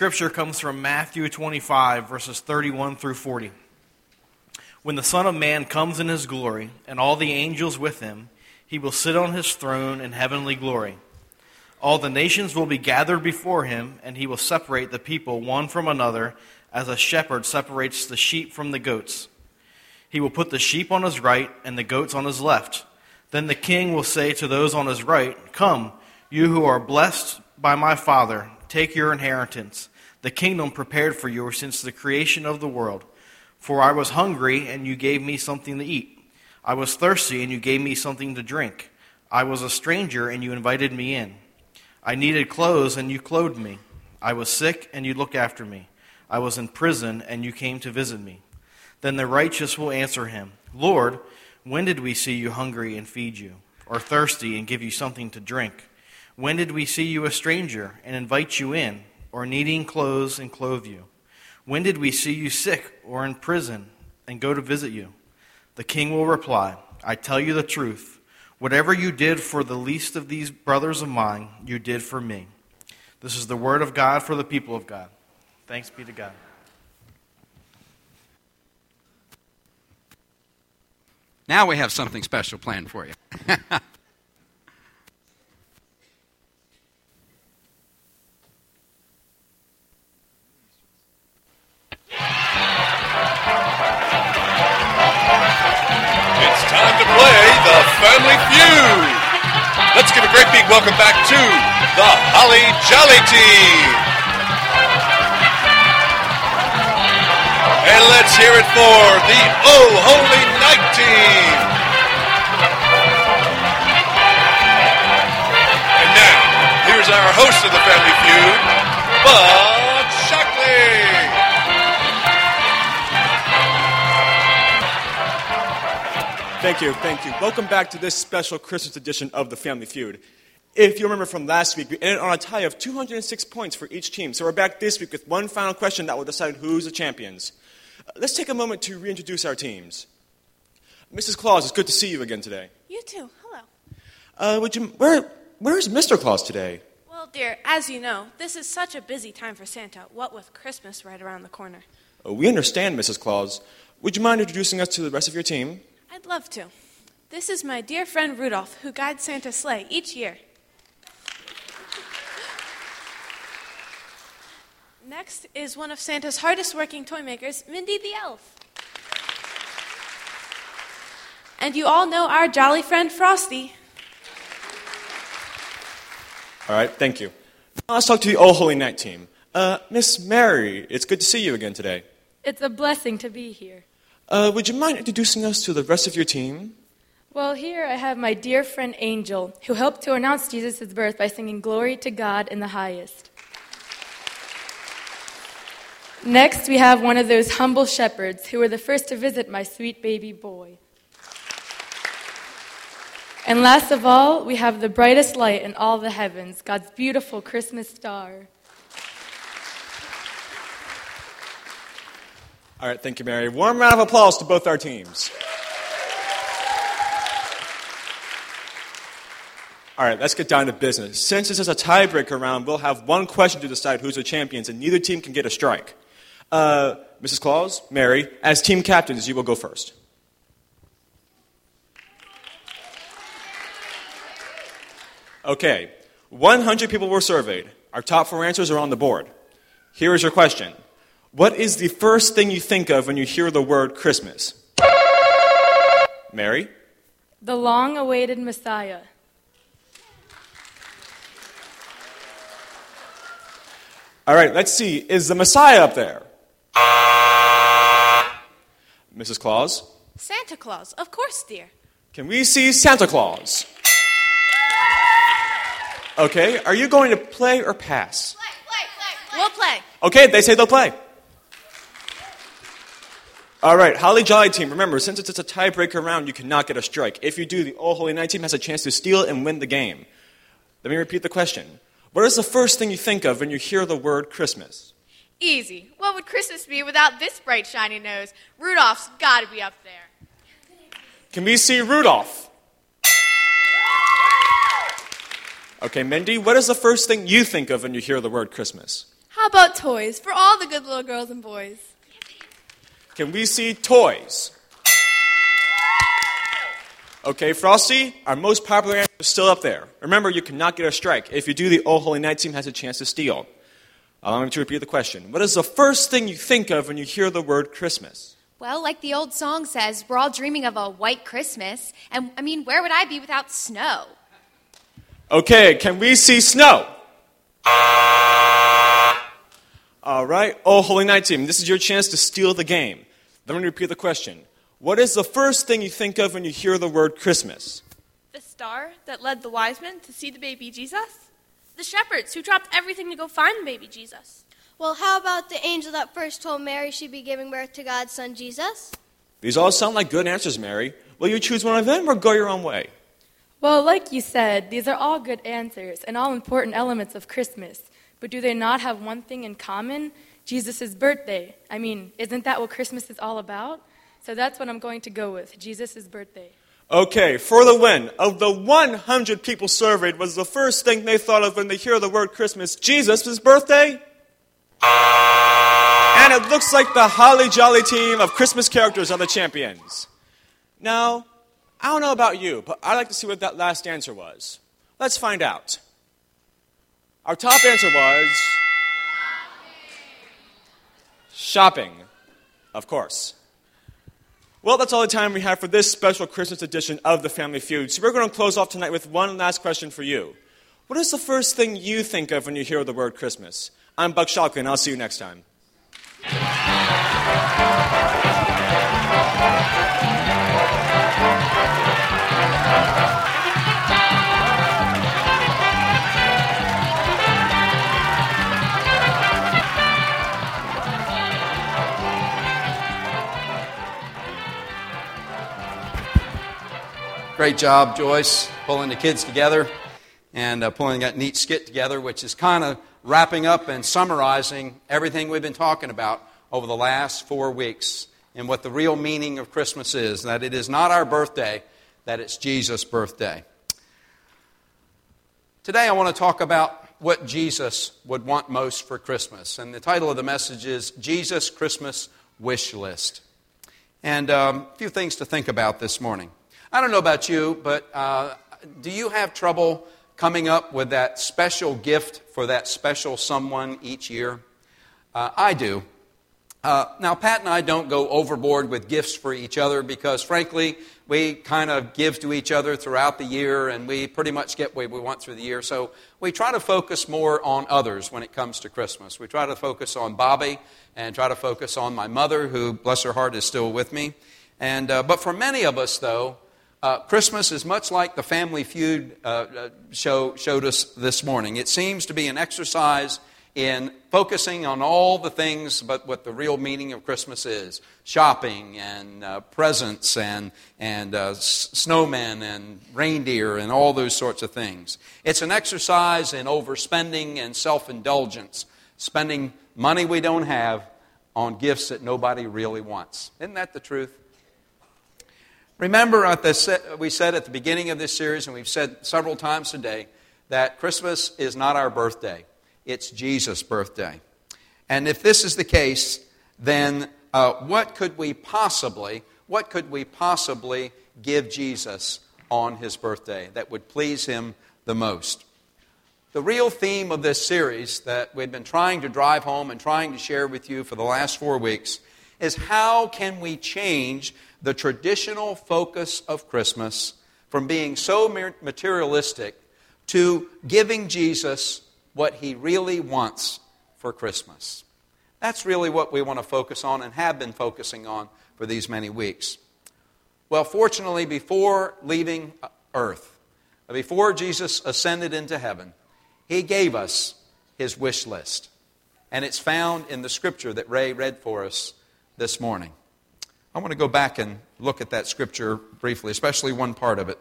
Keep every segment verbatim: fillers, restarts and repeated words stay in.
scripture comes from Matthew twenty-five, verses thirty-one through forty. When the Son of Man comes in his glory, and all the angels with him, he will sit on his throne in heavenly glory. All the nations will be gathered before him, and he will separate the people one from another, as a shepherd separates the sheep from the goats. He will put the sheep on his right and the goats on his left. Then the king will say to those on his right, "Come, you who are blessed by my Father, take your inheritance, the kingdom prepared for you since the creation of the world. For I was hungry, and you gave me something to eat. I was thirsty, and you gave me something to drink. I was a stranger, and you invited me in. I needed clothes, and you clothed me. I was sick, and you looked after me. I was in prison, and you came to visit me." Then the righteous will answer him, "Lord, when did we see you hungry and feed you, or thirsty and give you something to drink? When did we see you a stranger and invite you in, or needing clothes and clothe you? When did we see you sick or in prison and go to visit you?" The king will reply, "I tell you the truth. Whatever you did for the least of these brothers of mine, you did for me." This is the word of God for the people of God. Thanks be to God. Now we have something special planned for you. It's time to play the Family Feud. Let's give a great big welcome back to the Holly Jolly Team. And let's hear it for the Oh Holy Night Team. And now, here's our host of the Family Feud, Bud Shockley. Thank you, thank you. Welcome back to this special Christmas edition of the Family Feud. If you remember from last week, we ended on a tie of two hundred six points for each team. So we're back this week with one final question that will decide who's the champions. Uh, let's take a moment to reintroduce our teams. Missus Claus, it's good to see you again today. You too. Hello. Uh, would you, where, where's Mister Claus today? Well, dear, as you know, this is such a busy time for Santa, what with Christmas right around the corner. Uh, we understand, Missus Claus. Would you mind introducing us to the rest of your team? I'd love to. This is my dear friend Rudolph, who guides Santa's sleigh each year. Next is one of Santa's hardest working toy makers, Mindy the Elf. And you all know our jolly friend Frosty. All right, thank you. Now let's talk to the Oh Holy Night team. Uh, Miss Mary, it's good to see you again today. It's a blessing to be here. Uh, would you mind introducing us to the rest of your team? Well, here I have my dear friend Angel, who helped to announce Jesus' birth by singing Glory to God in the highest. Next, we have one of those humble shepherds who were the first to visit my sweet baby boy. And last of all, we have the brightest light in all the heavens, God's beautiful Christmas star. All right, thank you, Mary. Warm round of applause to both our teams. All right, let's get down to business. Since this is a tiebreaker round, we'll have one question to decide who's the champions, and neither team can get a strike. Uh, Missus Claus, Mary, as team captains, you will go first. Okay, one hundred people were surveyed. Our top four answers are on the board. Here is your question. What is the first thing you think of when you hear the word Christmas? Mary? The long-awaited Messiah. All right, let's see. Is the Messiah up there? Missus Claus? Santa Claus, of course, dear. Can we see Santa Claus? Okay, are you going to play or pass? Play, play, play, play. We'll play. Okay, they say they'll play. All right, Holly Jolly team, remember, since it's a tiebreaker round, you cannot get a strike. If you do, the Oh Holy Night team has a chance to steal and win the game. Let me repeat the question. What is the first thing you think of when you hear the word Christmas? Easy. What would Christmas be without this bright, shiny nose? Rudolph's got to be up there. Can we see Rudolph? Okay, Mindy, what is the first thing you think of when you hear the word Christmas? How about toys for all the good little girls and boys? Can we see toys? Okay, Frosty, our most popular answer is still up there. Remember, you cannot get a strike. If you do, the Oh Holy Night team has a chance to steal. Allow me to repeat the question. What is the first thing you think of when you hear the word Christmas? Well, like the old song says, we're all dreaming of a white Christmas. And, I mean, where would I be without snow? Okay, can we see snow? All right, Oh Holy Night team, this is your chance to steal the game. Let me repeat the question. What is the first thing you think of when you hear the word Christmas? The star that led the wise men to see the baby Jesus? The shepherds who dropped everything to go find baby Jesus? Well, how about the angel that first told Mary she'd be giving birth to God's son Jesus? These all sound like good answers, Mary. Will you choose one of them or go your own way? Well, like you said, these are all good answers and all important elements of Christmas. But do they not have one thing in common? Jesus' birthday. I mean, isn't that what Christmas is all about? So that's what I'm going to go with, Jesus' birthday. Okay, for the win, of the one hundred people surveyed, was the first thing they thought of when they hear the word Christmas Jesus' birthday? And it looks like the Holly Jolly team of Christmas characters are the champions. Now, I don't know about you, but I'd like to see what that last answer was. Let's find out. Our top answer was shopping, of course. Well, that's all the time we have for this special Christmas edition of the Family Feud. So we're going to close off tonight with one last question for you. What is the first thing you think of when you hear the word Christmas? I'm Buck Shockley, and I'll see you next time. Great job, Joyce, pulling the kids together and uh, pulling that neat skit together, which is kind of wrapping up and summarizing everything we've been talking about over the last four weeks and what the real meaning of Christmas is, that it is not our birthday, that it's Jesus' birthday. Today I want to talk about what Jesus would want most for Christmas, and the title of the message is Jesus Christmas Wish List. And um, a few things to think about this morning. I don't know about you, but uh, do you have trouble coming up with that special gift for that special someone each year? Uh, I do. Uh, now, Pat and I don't go overboard with gifts for each other because, frankly, we kind of give to each other throughout the year and we pretty much get what we want through the year. So we try to focus more on others when it comes to Christmas. We try to focus on Bobby and try to focus on my mother, who, bless her heart, is still with me. And uh, but for many of us, though, Uh, Christmas is much like the Family Feud uh, show showed us this morning. It seems to be an exercise in focusing on all the things but what the real meaning of Christmas is. Shopping and uh, presents and, and uh, s- snowmen and reindeer and all those sorts of things. It's an exercise in overspending and self-indulgence, spending money we don't have on gifts that nobody really wants. Isn't that the truth? Remember, at the, we said at the beginning of this series, and we've said several times today, that Christmas is not our birthday. It's Jesus' birthday. And if this is the case, then uh, what could we possibly, what could we possibly give Jesus on His birthday that would please Him the most? The real theme of this series that we've been trying to drive home and trying to share with you for the last four weeks is how can we change the traditional focus of Christmas from being so materialistic to giving Jesus what He really wants for Christmas. That's really what we want to focus on and have been focusing on for these many weeks. Well, fortunately, before leaving earth, before Jesus ascended into heaven, He gave us His wish list. And it's found in the scripture that Ray read for us this morning. I want to go back and look at that scripture briefly, especially one part of it.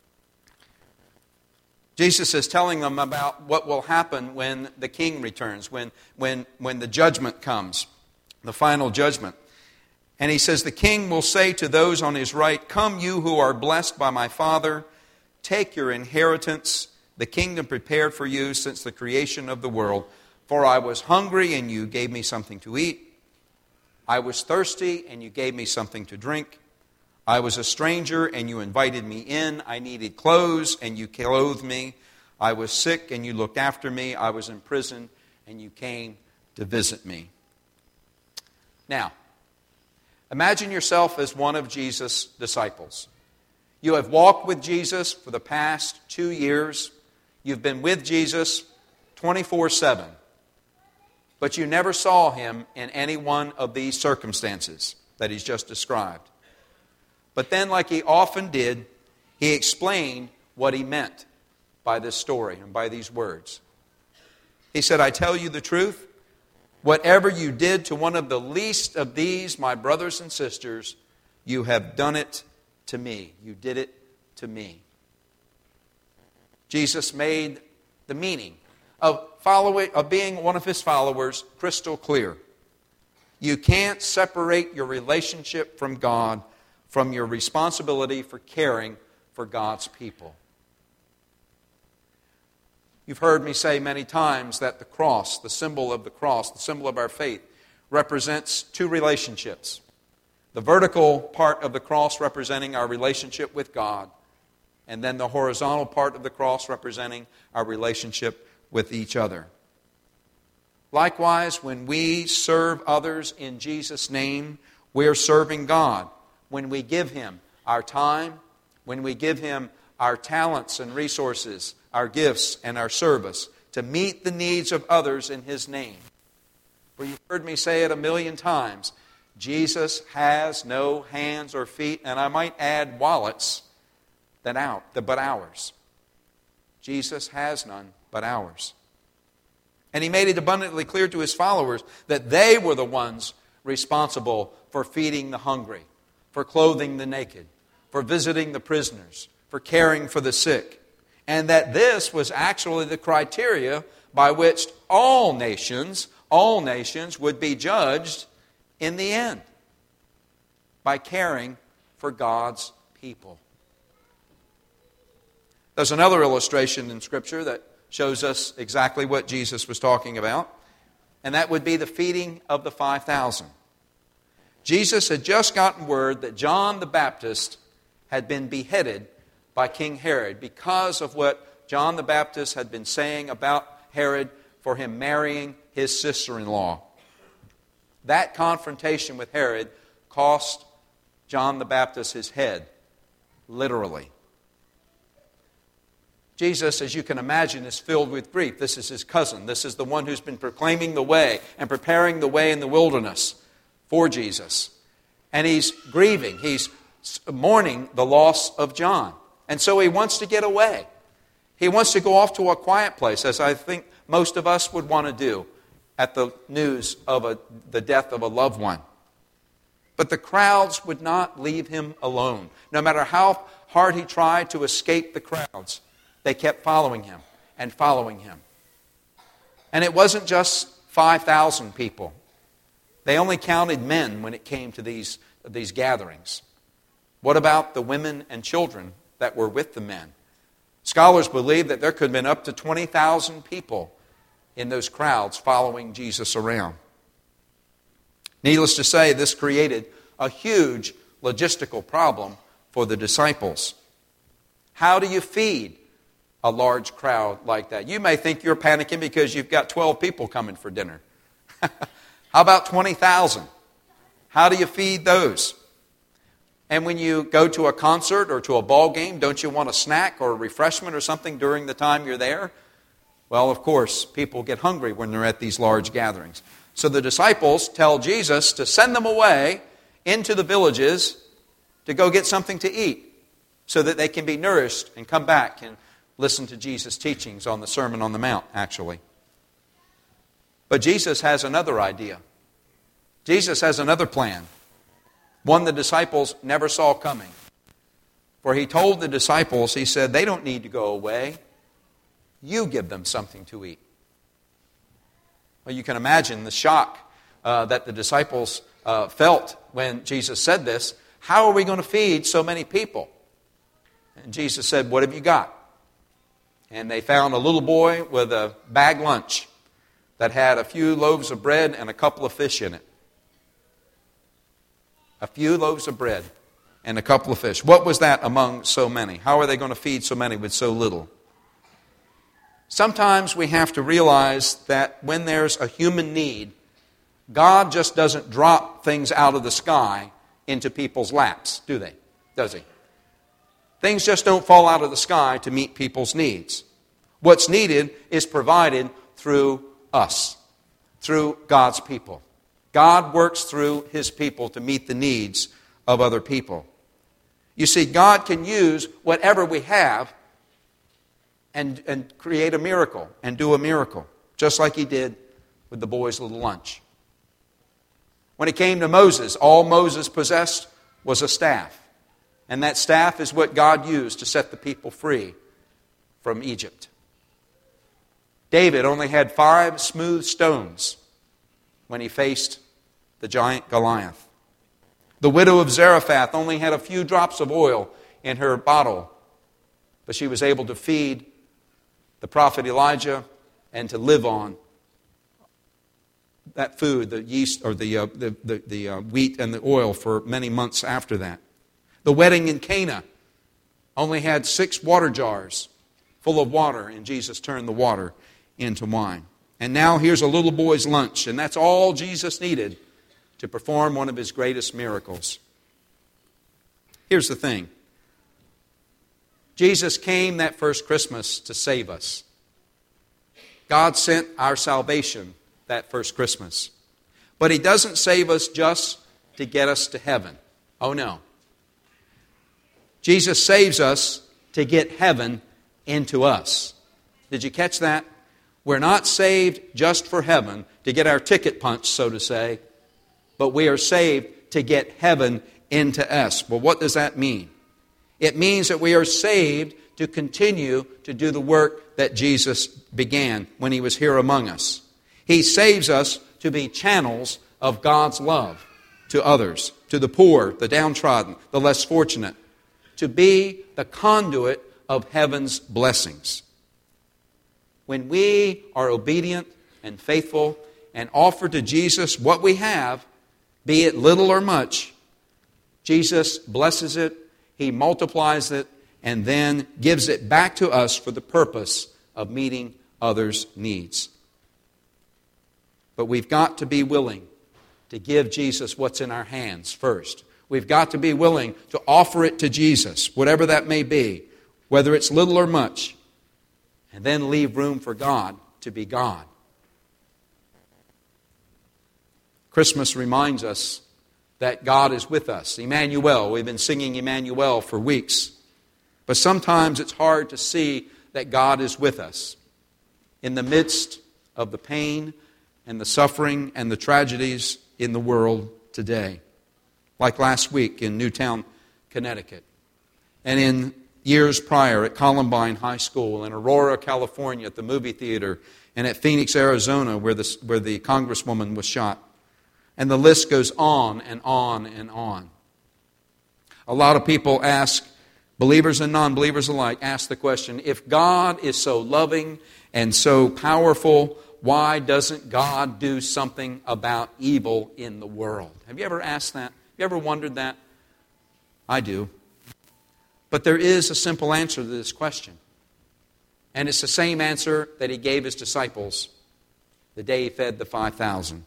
Jesus is telling them about what will happen when the King returns, when, when, when the judgment comes, the final judgment. And He says, the King will say to those on His right, "Come, you who are blessed by my Father, take your inheritance, the kingdom prepared for you since the creation of the world. For I was hungry, and you gave me something to eat. I was thirsty, and you gave me something to drink. I was a stranger, and you invited me in. I needed clothes, and you clothed me. I was sick, and you looked after me. I was in prison, and you came to visit me. Now, imagine yourself as one of Jesus' disciples. You have walked with Jesus for the past two years. You've been with Jesus twenty-four seven. But you never saw him in any one of these circumstances that he's just described. But then, like he often did, he explained what he meant by this story and by these words. He said, I tell you the truth, whatever you did to one of the least of these, my brothers and sisters, you have done it to me. You did it to me. Jesus made the meaning of following, of being one of his followers crystal clear. You can't separate your relationship from God from your responsibility for caring for God's people. You've heard me say many times that the cross, the symbol of the cross, the symbol of our faith, represents two relationships. The vertical part of the cross representing our relationship with God, and then the horizontal part of the cross representing our relationship with each other. Likewise, when we serve others in Jesus' name, we're serving God. When we give Him our time, when we give Him our talents and resources, our gifts and our service to meet the needs of others in His name. For you've heard me say it a million times, Jesus has no hands or feet, and I might add wallets, than out, but ours. Jesus has none but ours. And He made it abundantly clear to His followers that they were the ones responsible for feeding the hungry, for clothing the naked, for visiting the prisoners, for caring for the sick. And that this was actually the criteria by which all nations, all nations would be judged in the end, by caring for God's people. There's another illustration in Scripture that shows us exactly what Jesus was talking about, and that would be the feeding of the five thousand. Jesus had just gotten word that John the Baptist had been beheaded by King Herod because of what John the Baptist had been saying about Herod for him marrying his sister-in-law. That confrontation with Herod cost John the Baptist his head, literally. Jesus, as you can imagine, is filled with grief. This is his cousin. This is the one who's been proclaiming the way and preparing the way in the wilderness for Jesus. And he's grieving. He's mourning the loss of John. And so he wants to get away. He wants to go off to a quiet place, as I think most of us would want to do at the news of a, the death of a loved one. But the crowds would not leave him alone. No matter how hard he tried to escape the crowds, they kept following him and following him. And it wasn't just five thousand people. They only counted men when it came to these, these gatherings. What about the women and children that were with the men? Scholars believe that there could have been up to twenty thousand people in those crowds following Jesus around. Needless to say, this created a huge logistical problem for the disciples. How do you feed a large crowd like that? You may think you're panicking because you've got twelve people coming for dinner. How about twenty thousand? How do you feed those? And when you go to a concert or to a ball game, don't you want a snack or a refreshment or something during the time you're there? Well, of course, people get hungry when they're at these large gatherings. So the disciples tell Jesus to send them away into the villages to go get something to eat so that they can be nourished and come back and listen to Jesus' teachings on the Sermon on the Mount, actually. But Jesus has another idea. Jesus has another plan. One the disciples never saw coming. For he told the disciples, he said, they don't need to go away. You give them something to eat. Well, you can imagine the shock uh, that the disciples uh, felt when Jesus said this. How are we going to feed so many people? And Jesus said, what have you got? And they found a little boy with a bag lunch that had a few loaves of bread and a couple of fish in it. A few loaves of bread and a couple of fish. What was that among so many? How are they going to feed so many with so little? Sometimes we have to realize that when there's a human need, God just doesn't drop things out of the sky into people's laps, do they? Does He? Things just don't fall out of the sky to meet people's needs. What's needed is provided through us, through God's people. God works through His people to meet the needs of other people. You see, God can use whatever we have and, and create a miracle and do a miracle, just like He did with the boys' little lunch. When it came to Moses, all Moses possessed was a staff. And that staff is what God used to set the people free from Egypt. David only had five smooth stones when he faced the giant Goliath. The widow of Zarephath only had a few drops of oil in her bottle, but she was able to feed the prophet Elijah and to live on that food, the yeast or the uh, the the, the uh, wheat and the oil for many months after that. The wedding in Cana only had six water jars full of water, and Jesus turned the water into wine. And now here's a little boy's lunch, and that's all Jesus needed to perform one of His greatest miracles. Here's the thing. Jesus came that first Christmas to save us. God sent our salvation that first Christmas. But He doesn't save us just to get us to heaven. Oh no. Jesus saves us to get heaven into us. Did you catch that? We're not saved just for heaven, to get our ticket punched, so to say, but we are saved to get heaven into us. Well, what does that mean? It means that we are saved to continue to do the work that Jesus began when He was here among us. He saves us to be channels of God's love to others, to the poor, the downtrodden, the less fortunate, to be the conduit of heaven's blessings. When we are obedient and faithful and offer to Jesus what we have, be it little or much, Jesus blesses it, He multiplies it, and then gives it back to us for the purpose of meeting others' needs. But we've got to be willing to give Jesus what's in our hands first. We've got to be willing to offer it to Jesus, whatever that may be, whether it's little or much, and then leave room for God to be God. Christmas reminds us that God is with us. Emmanuel, we've been singing Emmanuel for weeks. But sometimes it's hard to see that God is with us in the midst of the pain and the suffering and the tragedies in the world today. Like last week in Newtown, Connecticut. And in years prior at Columbine High School, in Aurora, California at the movie theater, and at Phoenix, Arizona where the, where the congresswoman was shot. And the list goes on and on and on. A lot of people ask, believers and non-believers alike, ask the question, if God is so loving and so powerful, why doesn't God do something about evil in the world? Have you ever asked that? Have you ever wondered that? I do. But there is a simple answer to this question. And it's the same answer that He gave His disciples the day He fed the five thousand.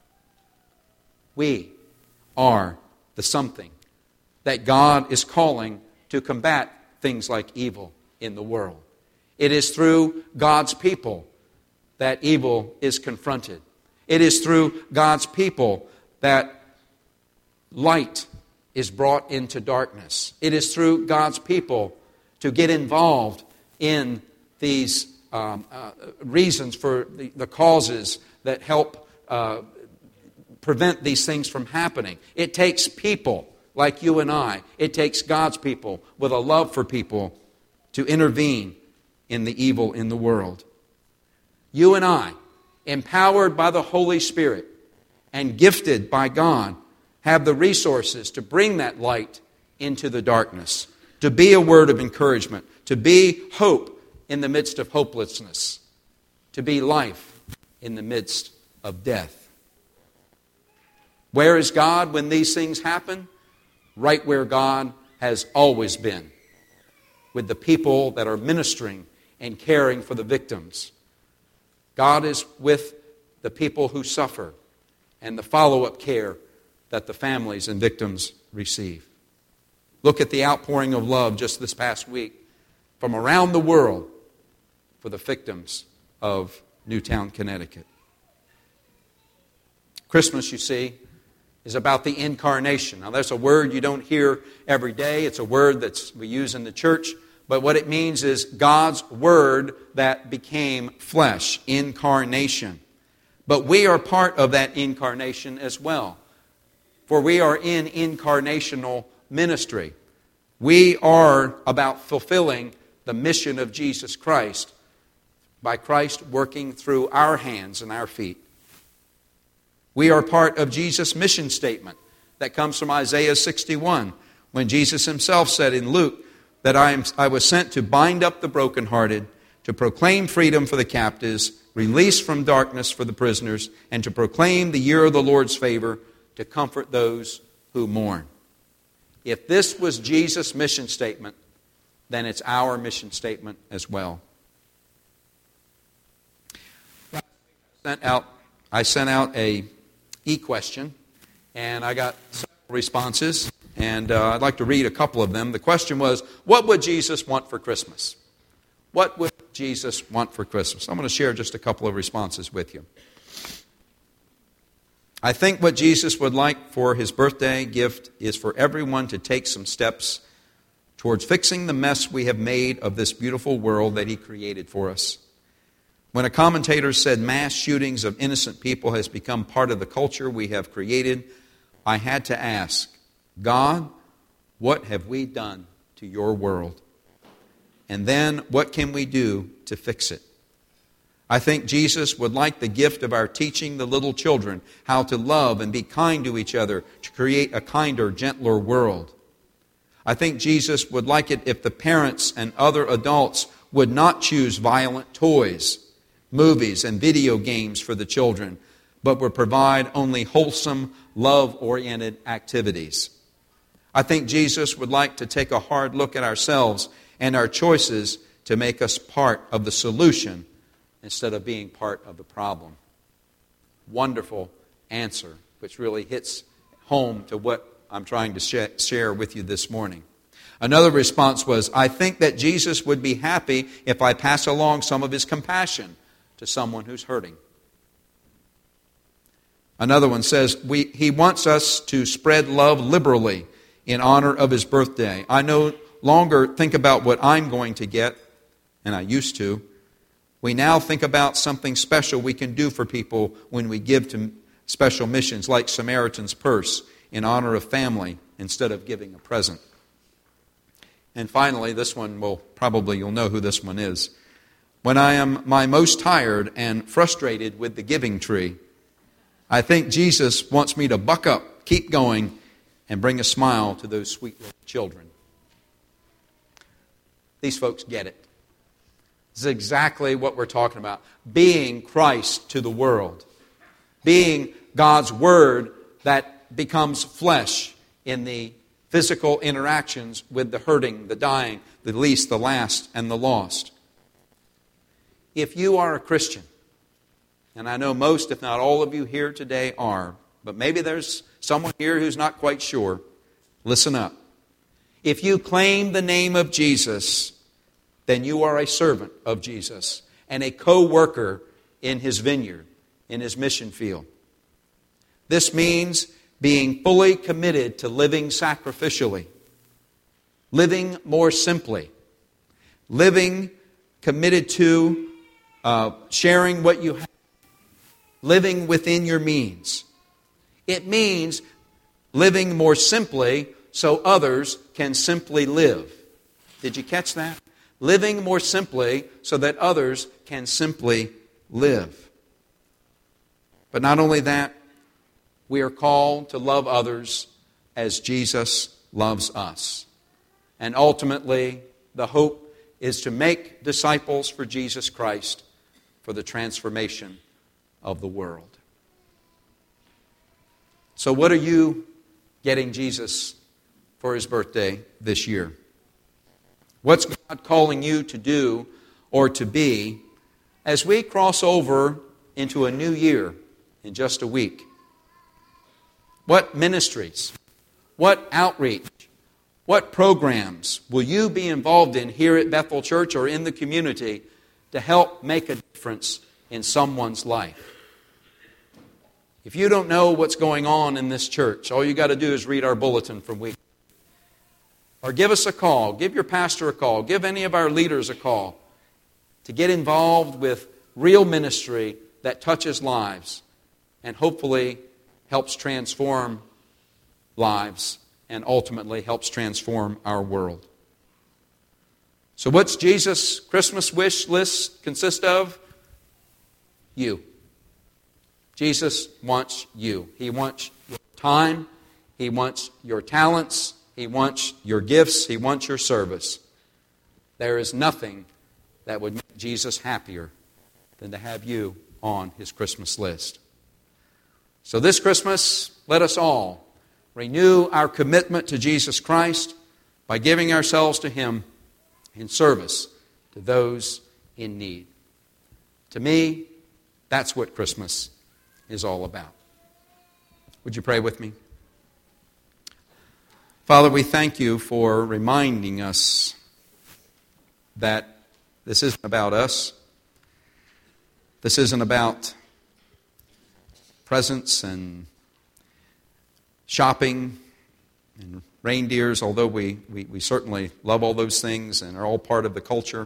We are the something that God is calling to combat things like evil in the world. It is through God's people that evil is confronted. It is through God's people that light is brought into darkness. It is through God's people to get involved in these um, uh, reasons for the, the causes that help uh, prevent these things from happening. It takes people like you and I. It takes God's people with a love for people to intervene in the evil in the world. You and I, empowered by the Holy Spirit and gifted by God, have the resources to bring that light into the darkness, to be a word of encouragement, to be hope in the midst of hopelessness, to be life in the midst of death. Where is God when these things happen? Right where God has always been, with the people that are ministering and caring for the victims. God is with the people who suffer and the follow-up care that the families and victims receive. Look at the outpouring of love just this past week from around the world for the victims of Newtown, Connecticut. Christmas, you see, is about the incarnation. Now, that's a word you don't hear every day. It's a word that we use in the church. But what it means is God's Word that became flesh, incarnation. But we are part of that incarnation as well. For we are in incarnational ministry. We are about fulfilling the mission of Jesus Christ by Christ working through our hands and our feet. We are part of Jesus' mission statement that comes from Isaiah sixty-one, when Jesus himself said in Luke that I, am, I was sent to bind up the brokenhearted, to proclaim freedom for the captives, release from darkness for the prisoners, and to proclaim the year of the Lord's favor, to comfort those who mourn. If this was Jesus' mission statement, then it's our mission statement as well. I sent out, I sent out a e-question, and I got several responses, and uh, I'd like to read a couple of them. The question was, what would Jesus want for Christmas? What would Jesus want for Christmas? I'm going to share just a couple of responses with you. I think what Jesus would like for his birthday gift is for everyone to take some steps towards fixing the mess we have made of this beautiful world that he created for us. When a commentator said mass shootings of innocent people has become part of the culture we have created, I had to ask, God, what have we done to your world? And then, what can we do to fix it? I think Jesus would like the gift of our teaching the little children how to love and be kind to each other to create a kinder, gentler world. I think Jesus would like it if the parents and other adults would not choose violent toys, movies, and video games for the children, but would provide only wholesome, love-oriented activities. I think Jesus would like to take a hard look at ourselves and our choices to make us part of the solution instead of being part of the problem. Wonderful answer, which really hits home to what I'm trying to sh- share with you this morning. Another response was, I think that Jesus would be happy if I pass along some of his compassion to someone who's hurting. Another one says, we, he wants us to spread love liberally in honor of his birthday. I no longer think about what I'm going to get, and I used to. We now think about something special we can do for people when we give to special missions, like Samaritan's Purse, in honor of family, instead of giving a present. And finally, this one will probably, you'll know who this one is. When I am my most tired and frustrated with the giving tree, I think Jesus wants me to buck up, keep going, and bring a smile to those sweet little children. These folks get it. This is exactly what we're talking about. Being Christ to the world. Being God's Word that becomes flesh in the physical interactions with the hurting, the dying, the least, the last, and the lost. If you are a Christian, and I know most, if not all of you here today are, but maybe there's someone here who's not quite sure, listen up. If you claim the name of Jesus, then you are a servant of Jesus and a co-worker in his vineyard, in his mission field. This means being fully committed to living sacrificially, living more simply, living committed to uh, sharing what you have, living within your means. It means living more simply so others can simply live. Did you catch that? Living more simply so that others can simply live. But not only that, we are called to love others as Jesus loves us. And ultimately, the hope is to make disciples for Jesus Christ for the transformation of the world. So what are you getting Jesus for his birthday this year? What's God calling you to do or to be as we cross over into a new year in just a week? What ministries, what outreach, what programs will you be involved in here at Bethel Church or in the community to help make a difference in someone's life? If you don't know what's going on in this church, all you got to do is read our bulletin from week. Or give us a call. Give your pastor a call. Give any of our leaders a call to get involved with real ministry that touches lives and hopefully helps transform lives and ultimately helps transform our world. So what's Jesus' Christmas wish list consist of? You. Jesus wants you. He wants your time. He wants your talents. He wants your gifts. He wants your service. There is nothing that would make Jesus happier than to have you on his Christmas list. So this Christmas, let us all renew our commitment to Jesus Christ by giving ourselves to him in service to those in need. To me, that's what Christmas is all about. Would you pray with me? Father, we thank you for reminding us that this isn't about us. This isn't about presents and shopping and reindeers, although we, we, we certainly love all those things and are all part of the culture.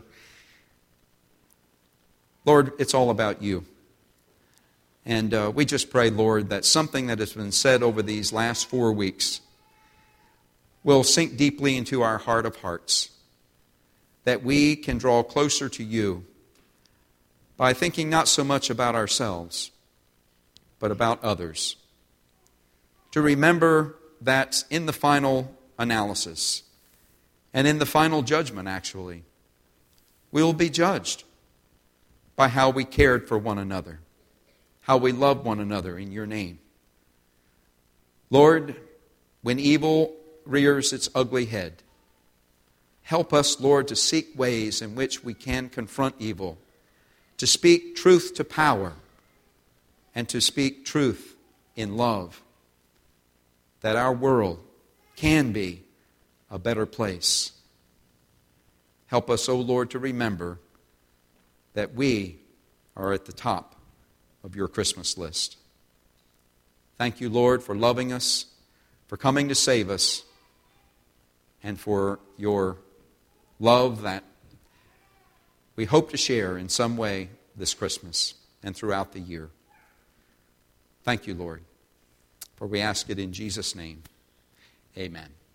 Lord, it's all about you. And uh, we just pray, Lord, that something that has been said over these last four weeks will sink deeply into our heart of hearts, that we can draw closer to you by thinking not so much about ourselves, but about others. To remember that in the final analysis, and in the final judgment, actually, we will be judged by how we cared for one another, how we loved one another in your name. Lord, when evil rears its ugly head, help us, Lord, to seek ways in which we can confront evil, to speak truth to power, and to speak truth in love, that our world can be a better place. Help us, O Lord, to remember that we are at the top of your Christmas list. Thank you, Lord, for loving us, for coming to save us, and for your love that we hope to share in some way this Christmas and throughout the year. Thank you, Lord, for we ask it in Jesus' name. Amen.